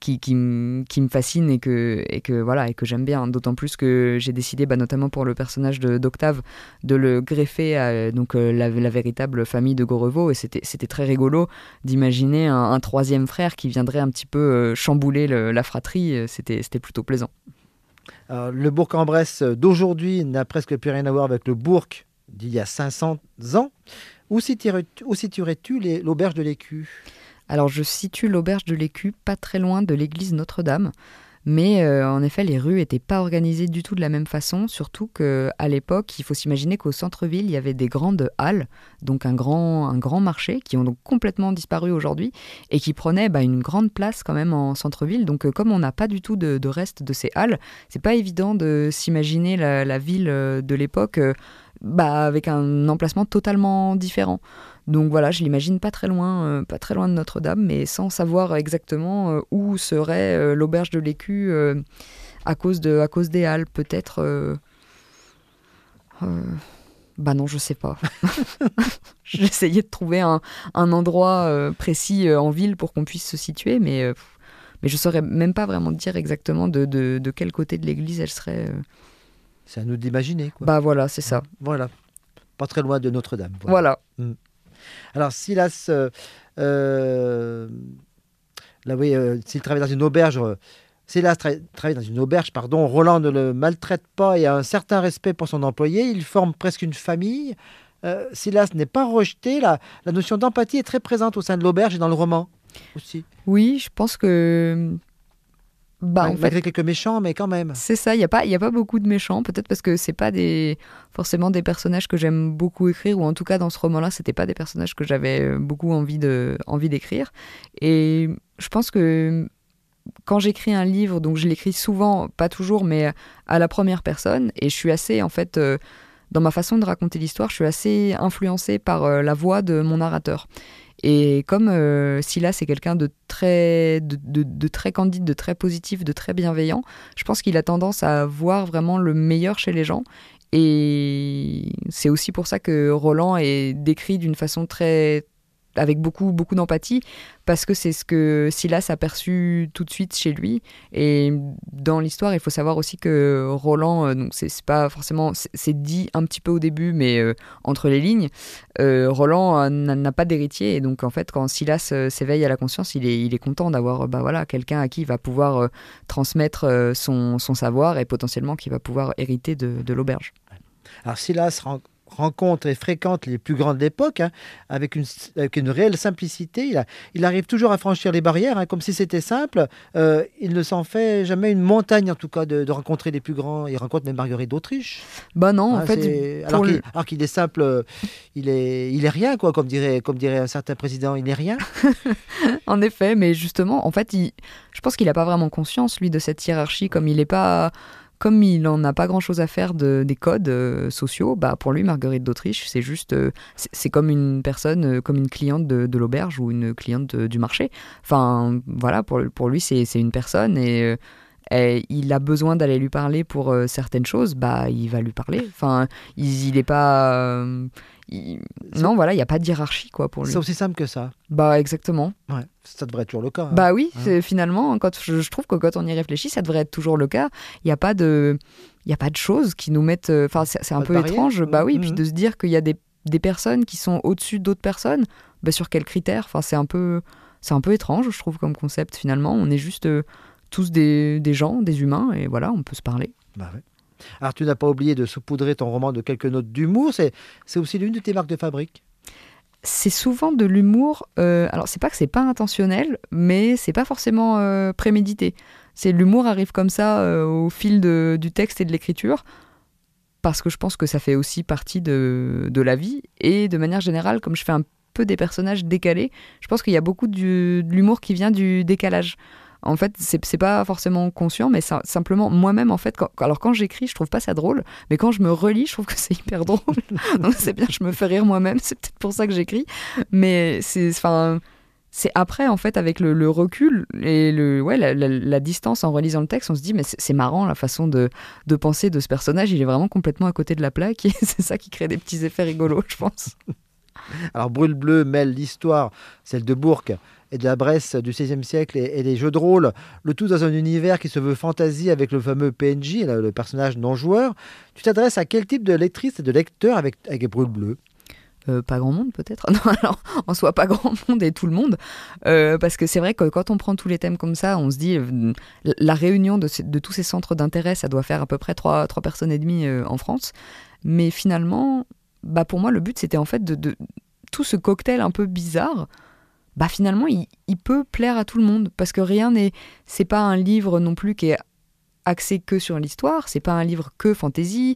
fascine et que j'aime bien, d'autant plus que j'ai décidé, notamment pour le personnage d'Octave, de le greffer à la véritable famille de Gorrevaux, et c'était très rigolo d'imaginer un troisième frère qui viendrait un petit peu chambouler la fratrie. C'était plutôt plaisant. Le Bourg-en-Bresse d'aujourd'hui n'a presque plus rien à voir avec le Bourg d'il y a 500 ans. Où situerais-tu l'auberge de l'Écu ? Alors, je situe l'auberge de l'Écu pas très loin de l'église Notre-Dame, mais en effet, les rues n'étaient pas organisées du tout de la même façon, surtout qu'à l'époque, il faut s'imaginer qu'au centre-ville, il y avait des grandes halles, donc un grand marché, qui ont donc complètement disparu aujourd'hui, et qui prenaient une grande place quand même en centre-ville. Donc, comme on n'a pas du tout de reste de ces halles, c'est pas évident de s'imaginer la ville de l'époque avec un emplacement totalement différent. Donc voilà, je l'imagine pas très loin de Notre-Dame, mais sans savoir exactement où serait l'auberge de l'Écu à cause des halles. Peut-être... non, je sais pas. J'essayais de trouver un endroit précis en ville pour qu'on puisse se situer, mais je saurais même pas vraiment dire exactement de quel côté de l'église elle serait. C'est à nous d'imaginer, quoi. Voilà, c'est ça. Voilà. Pas très loin de Notre-Dame. Voilà. Alors, Silas, s'il travaille dans une auberge, Roland ne le maltraite pas et a un certain respect pour son employé. Il forme presque une famille. Silas n'est pas rejeté. La notion d'empathie est très présente au sein de l'auberge et dans le roman aussi. Oui, je pense que... malgré quelques méchants, mais quand même. C'est ça, il n'y a pas beaucoup de méchants, peut-être parce que c'est pas forcément des personnages que j'aime beaucoup écrire, ou en tout cas dans ce roman-là, c'était pas des personnages que j'avais beaucoup envie d'écrire. Et je pense que quand j'écris un livre, donc je l'écris souvent, pas toujours, mais à la première personne, et je suis assez en fait dans ma façon de raconter l'histoire, je suis assez influencée par la voix de mon narrateur. Et comme Silas est quelqu'un de très candide, de très positif, de très bienveillant, je pense qu'il a tendance à voir vraiment le meilleur chez les gens. Et c'est aussi pour ça que Roland est décrit d'une façon avec beaucoup d'empathie, parce que c'est ce que Silas a perçu tout de suite chez lui. Et dans l'histoire, il faut savoir aussi que Roland, donc c'est pas forcément, c'est dit un petit peu au début, mais entre les lignes, Roland n'a pas d'héritier. Et donc en fait, quand Silas s'éveille à la conscience, il est content d'avoir quelqu'un à qui il va pouvoir transmettre son savoir, et potentiellement qui va pouvoir hériter de l'auberge. Alors Silas rencontre et fréquente les plus grands de l'époque, hein, avec une réelle simplicité. Il arrive toujours à franchir les barrières, hein, comme si c'était simple. Il ne s'en fait jamais une montagne, en tout cas, de rencontrer les plus grands. Il rencontre même Marguerite d'Autriche. Bah non, en fait... Alors qu'il est simple, il est rien, quoi, comme dirait un certain président, il n'est rien. En effet, mais justement, en fait, je pense qu'il n'a pas vraiment conscience, lui, de cette hiérarchie, comme il n'est pas... Comme il n'en a pas grand-chose à faire des codes sociaux, pour lui, Marguerite d'Autriche, c'est juste... c'est comme une personne, comme une cliente de l'auberge ou une cliente du marché. Enfin, voilà, pour lui, c'est une personne et il a besoin d'aller lui parler pour certaines choses, il va lui parler. Enfin, il n'est pas... Non, voilà, il n'y a pas de hiérarchie, quoi, pour lui. C'est aussi simple que ça. Exactement. Ouais, ça devrait être toujours le cas. Hein. Oui, finalement, je trouve que quand on y réfléchit, ça devrait être toujours le cas. Il n'y a pas de choses qui nous mettent... Enfin, c'est un peu étrange. Puis de se dire qu'il y a des personnes qui sont au-dessus d'autres personnes, sur quels critères? Enfin, c'est un peu étrange, je trouve, comme concept, finalement. On est juste tous des gens, des humains, et voilà, on peut se parler. Ouais. Alors, tu n'as pas oublié de saupoudrer ton roman de quelques notes d'humour. C'est aussi l'une de tes marques de fabrique. C'est souvent de l'humour. Alors, c'est pas que c'est pas intentionnel, mais c'est pas forcément prémédité. L'humour arrive comme ça au fil du texte et de l'écriture, parce que je pense que ça fait aussi partie de la vie. Et de manière générale, comme je fais un peu des personnages décalés, je pense qu'il y a beaucoup de l'humour qui vient du décalage. En fait, c'est pas forcément conscient, mais simplement moi-même, en fait, quand j'écris, je trouve pas ça drôle, mais quand je me relis, je trouve que c'est hyper drôle. Donc c'est bien, je me fais rire moi-même, c'est peut-être pour ça que j'écris. Mais c'est après, en fait, avec le recul et la distance en relisant le texte, on se dit, mais c'est marrant la façon de penser de ce personnage, il est vraiment complètement à côté de la plaque, et c'est ça qui crée des petits effets rigolos, je pense. Alors, Brûle Bleu mêle l'histoire, celle de Bourg et de la Bresse du XVIe siècle et les jeux de rôle, le tout dans un univers qui se veut fantasy avec le fameux PNJ, le personnage non-joueur. Tu t'adresses à quel type de lectrice et de lecteur avec Brûle Bleu ? Pas grand monde peut-être. Non, alors en soi pas grand monde et tout le monde, parce que c'est vrai que quand on prend tous les thèmes comme ça, on se dit la réunion de tous ces centres d'intérêt, ça doit faire à peu près 3 personnes et demie en France. Mais finalement, pour moi le but c'était en fait de tout ce cocktail un peu bizarre. Finalement il peut plaire à tout le monde, parce que c'est pas un livre non plus qui est axé que sur l'histoire, c'est pas un livre que fantasy,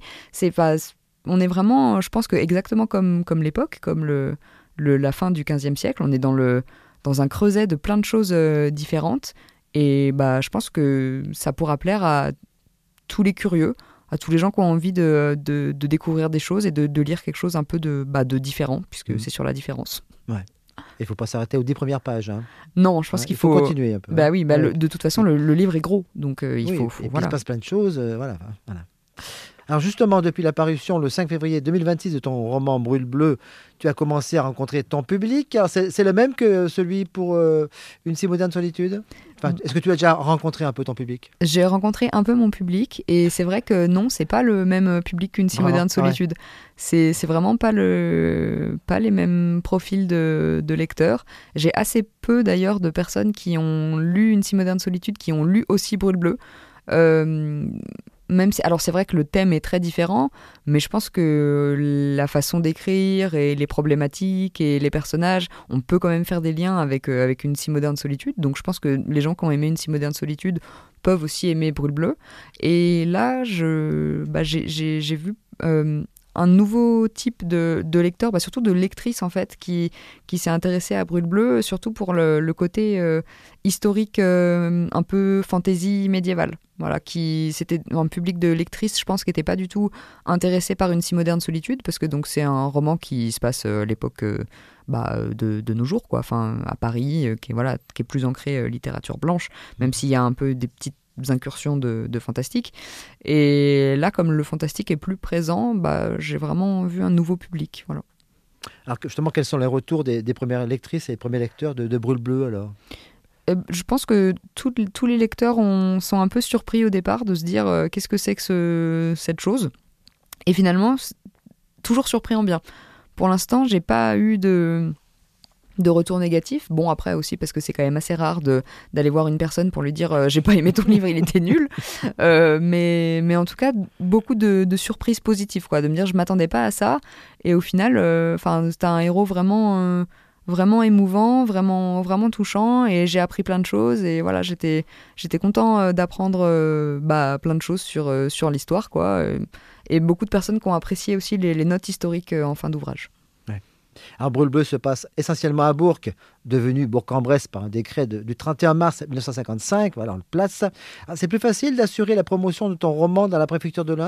on est vraiment, je pense que exactement comme l'époque, comme la fin du XVe siècle, on est dans un creuset de plein de choses différentes, et je pense que ça pourra plaire à tous les curieux, à tous les gens qui ont envie de découvrir des choses et de lire quelque chose un peu de différent, puisque c'est sur la différence. Ouais. Il ne faut pas s'arrêter aux 10 premières pages. Hein. Non, je pense qu'il faut continuer un peu. De toute façon, le livre est gros, donc il faut. Et puis il se passe plein de choses. Voilà. Alors justement, depuis la parution le 5 février 2026 de ton roman Brûle Bleu, tu as commencé à rencontrer ton public. Alors, c'est le même que celui pour Une si moderne solitude ? Est-ce que tu as déjà rencontré un peu ton public ? J'ai rencontré un peu mon public, et c'est vrai que non, c'est pas le même public qu'Une si moderne solitude. Ouais. C'est vraiment pas les mêmes profils de lecteurs. J'ai assez peu d'ailleurs de personnes qui ont lu Une si moderne solitude, qui ont lu aussi Brûle Bleu. Même si, alors c'est vrai que le thème est très différent, mais je pense que la façon d'écrire et les problématiques et les personnages, on peut quand même faire des liens avec Une si moderne solitude. Donc je pense que les gens qui ont aimé Une si moderne solitude peuvent aussi aimer Brûle Bleu. Et là, j'ai vu un nouveau type de lecteur, surtout de lectrice en fait, qui s'est intéressée à Brûle Bleu, surtout pour le côté historique, un peu fantaisie médiévale. Voilà, c'était un public de lectrices, je pense, qui n'était pas du tout intéressé par Une si moderne solitude, parce que donc c'est un roman qui se passe à l'époque de nos jours, quoi. Enfin, à Paris, qui est plus ancré littérature blanche, même s'il y a un peu des petites incursions de fantastique. Et là, comme le fantastique est plus présent, j'ai vraiment vu un nouveau public. Voilà. Alors justement, quels sont les retours des premières lectrices et des premiers lecteurs de Brûle Bleu alors ? Je pense que tous les lecteurs sont un peu surpris au départ de se dire qu'est-ce que c'est que cette chose. Et finalement, toujours surpris en bien. Pour l'instant, j'ai pas eu de retour négatif. Bon, après aussi, parce que c'est quand même assez rare d'aller voir une personne pour lui dire j'ai pas aimé ton livre, il était nul. Mais en tout cas, beaucoup de surprises positives, quoi. De me dire je m'attendais pas à ça. Et au final, c'était un héros vraiment émouvant, vraiment, vraiment touchant, et j'ai appris plein de choses, et voilà, j'étais content d'apprendre plein de choses sur l'histoire, quoi, et beaucoup de personnes qui ont apprécié aussi les notes historiques en fin d'ouvrage. Ouais. Alors Brûle Bleu se passe essentiellement à Bourg, devenu Bourg-en-Bresse par un décret du 31 mars 1955, voilà, on le place. Alors, c'est plus facile d'assurer la promotion de ton roman dans la préfecture de l'Ain ?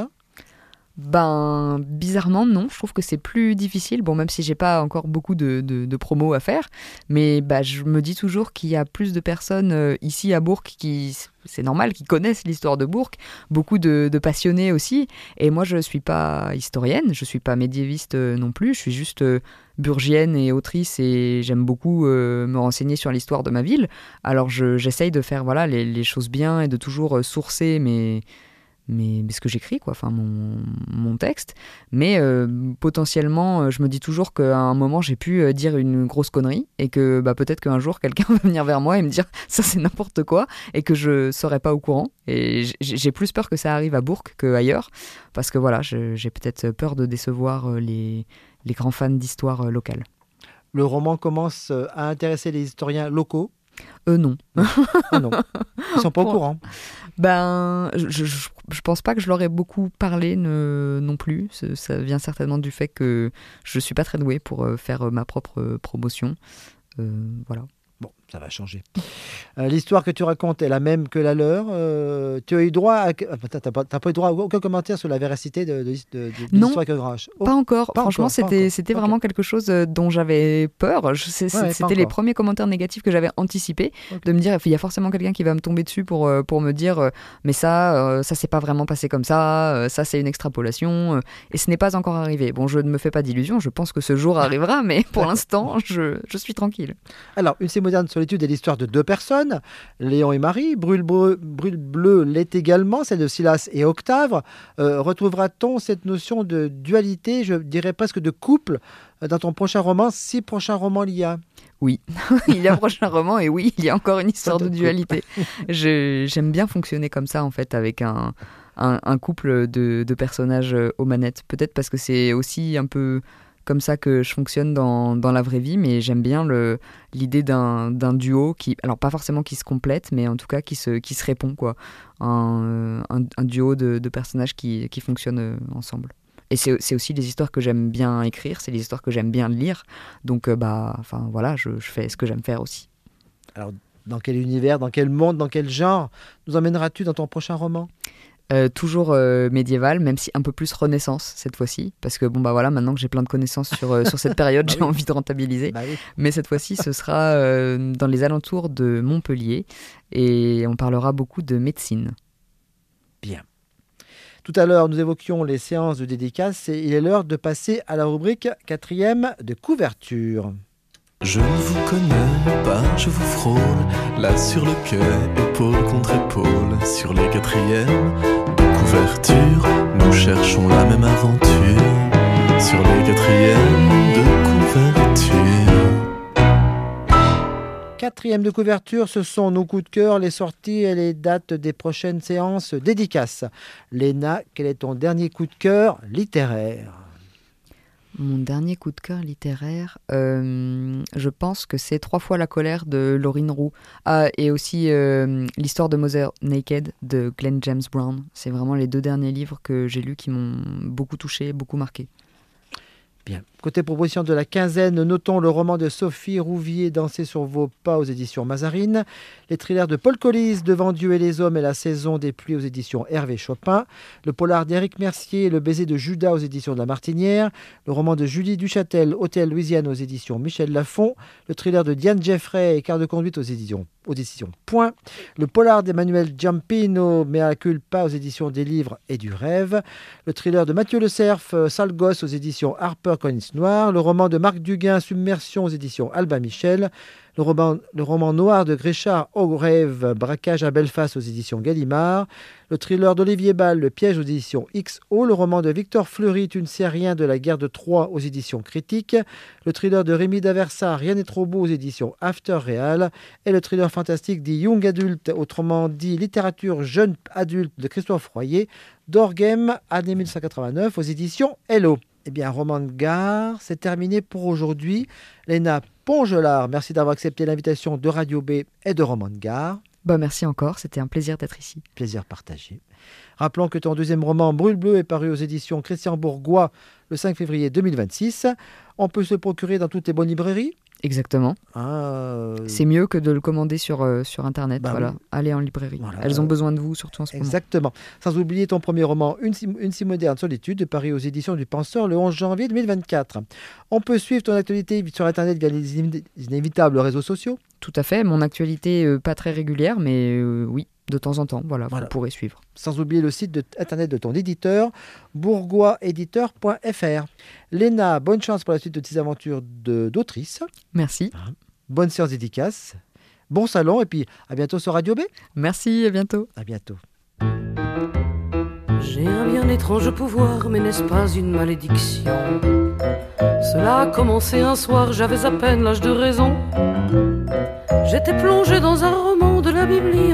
Bizarrement, non. Je trouve que c'est plus difficile. Bon, même si j'ai pas encore beaucoup de promos à faire, mais je me dis toujours qu'il y a plus de personnes ici à Bourg c'est normal, qui connaissent l'histoire de Bourg, beaucoup de passionnés aussi. Et moi, je suis pas historienne, je suis pas médiéviste non plus. Je suis juste bourgienne et autrice, et j'aime beaucoup me renseigner sur l'histoire de ma ville. Alors, j'essaye de faire les choses bien et de toujours sourcer mais ce que j'écris, quoi, enfin mon texte, mais potentiellement je me dis toujours qu'à un moment j'ai pu dire une grosse connerie, et que peut-être qu'un jour quelqu'un va venir vers moi et me dire ça c'est n'importe quoi, et que je serai pas au courant, et j'ai plus peur que ça arrive à Bourg qu'ailleurs, parce que voilà, j'ai peut-être peur de décevoir les grands fans d'histoire locale. Le roman commence à intéresser les historiens locaux ? Non. Ah non, ils sont pas au courant. Je pense pas que je leur ai beaucoup parlé non plus. Ça vient certainement du fait que je suis pas très douée pour faire ma propre promotion. Voilà. Bon, ça va changer. L'histoire que tu racontes est la même que la leur. Tu as eu droit à... T'as pas eu droit à aucun commentaire sur la véracité de l'histoire que Grange. Pas encore. Franchement, c'était vraiment quelque chose dont j'avais peur. C'était les premiers commentaires négatifs que j'avais anticipés. De me dire, il y a forcément quelqu'un qui va me tomber dessus pour me dire mais ça s'est pas vraiment passé comme ça, ça c'est une extrapolation. Et ce n'est pas encore arrivé. Bon, je ne me fais pas d'illusions. Je pense que ce jour arrivera, mais pour l'instant, je suis tranquille. Alors, Une si moderne solitude est l'histoire de deux personnes, Léon et Marie. Brûle Bleu l'est également, celle de Silas et Octave. Retrouvera-t-on cette notion de dualité, je dirais presque de couple, dans ton prochain roman, si prochain roman il y a ? Oui, il y a un prochain roman, et oui, il y a encore une histoire de dualité. J'aime bien fonctionner comme ça, en fait, avec un couple de personnages aux manettes. Peut-être parce que c'est aussi un peu comme ça que je fonctionne dans la vraie vie, mais j'aime bien l'idée d'un duo qui, alors pas forcément qui se complète, mais en tout cas qui se répond, quoi. Un duo de personnages qui fonctionnent ensemble. Et c'est aussi les histoires que j'aime bien écrire, c'est les histoires que j'aime bien lire, donc voilà, je fais ce que j'aime faire aussi. Alors, dans quel univers, dans quel monde, dans quel genre nous emmèneras-tu dans ton prochain roman ? Toujours médiéval, même si un peu plus Renaissance cette fois-ci, parce que voilà, maintenant que j'ai plein de connaissances sur cette période, j'ai envie de rentabiliser. Oui. Mais cette fois-ci, ce sera dans les alentours de Montpellier, et on parlera beaucoup de médecine. Bien. Tout à l'heure, nous évoquions les séances de dédicaces, et il est l'heure de passer à la rubrique 4e de couverture. Je ne vous connais pas, je vous frôle, là sur le quai, épaule contre épaule, sur les 4e de couverture, nous cherchons la même aventure, sur les 4e de couverture. 4e de couverture, ce sont nos coups de cœur, les sorties et les dates des prochaines séances dédicaces. Léna, quel est ton dernier coup de cœur littéraire ? Mon dernier coup de cœur littéraire, je pense que c'est 3 fois la colère de Laurine Roux. Ah, et aussi l'histoire de Mother Naked de Glenn James Brown. C'est vraiment les 2 derniers livres que j'ai lus qui m'ont beaucoup touché, beaucoup marqué. Bien. Côté proposition de la quinzaine, notons le roman de Sophie Rouvier, Danser sur vos pas aux éditions Mazarine, les thrillers de Paul Collis, Devant Dieu et les hommes et la saison des pluies aux éditions Hervé Chopin, le polar d'Éric Mercier, Le baiser de Judas aux éditions de La Martinière, le roman de Julie Duchâtel, Hôtel Louisiane aux éditions Michel Lafon, le thriller de Diane Jeffrey, Écart de conduite aux éditions Point, le polar d'Emmanuel Giampino, Mea culpa aux éditions des livres et du rêve, le thriller de Mathieu Le Cerf, Sale gosse aux éditions HarperCollins Noir, le roman de Marc Duguin, Submersion aux éditions Albin Michel, le roman noir de Gréchard, Au rêve, Braquage à Belfast aux éditions Gallimard, le thriller d'Olivier Ball, Le piège aux éditions XO, le roman de Victor Fleury, Une sais rien de la guerre de Troie aux éditions Critiques, le thriller de Rémi Daversa, Rien n'est trop beau aux éditions After Real, et le thriller fantastique dit Young Adult, autrement dit littérature jeune adulte de Christophe Royer, Dorgem, année 1989 aux éditions Hello. Eh bien, Roman de Gare, c'est terminé pour aujourd'hui. Léna Pongelard, merci d'avoir accepté l'invitation de Radio B et de Roman de Gare. Merci encore, c'était un plaisir d'être ici. Plaisir partagé. Rappelons que ton deuxième roman, Brûle bleu, est paru aux éditions Christian Bourgois le 5 février 2026. On peut se le procurer dans toutes les bonnes librairies. Exactement. C'est mieux que de le commander sur Internet. Voilà. Oui. Allez en librairie. Voilà. Elles ont besoin de vous, surtout en ce moment. Exactement. Sans oublier ton premier roman, Une si moderne solitude, paru aux éditions du Penseur le 11 janvier 2024. On peut suivre ton actualité sur Internet via les inévitables réseaux sociaux. Tout à fait. Mon actualité, pas très régulière, mais oui. De temps en temps, voilà, vous pourrez suivre. Sans oublier le site internet de ton éditeur, bourgoiséditeur.fr. Léna, bonne chance pour la suite de tes aventures d'autrice. Merci. Bonne séance dédicace. Bon salon et puis à bientôt sur Radio B. Merci, à bientôt. À bientôt. J'ai un bien étrange pouvoir, mais n'est-ce pas une malédiction? Cela a commencé un soir, j'avais à peine l'âge de raison. J'étais plongé dans un roman de la Bible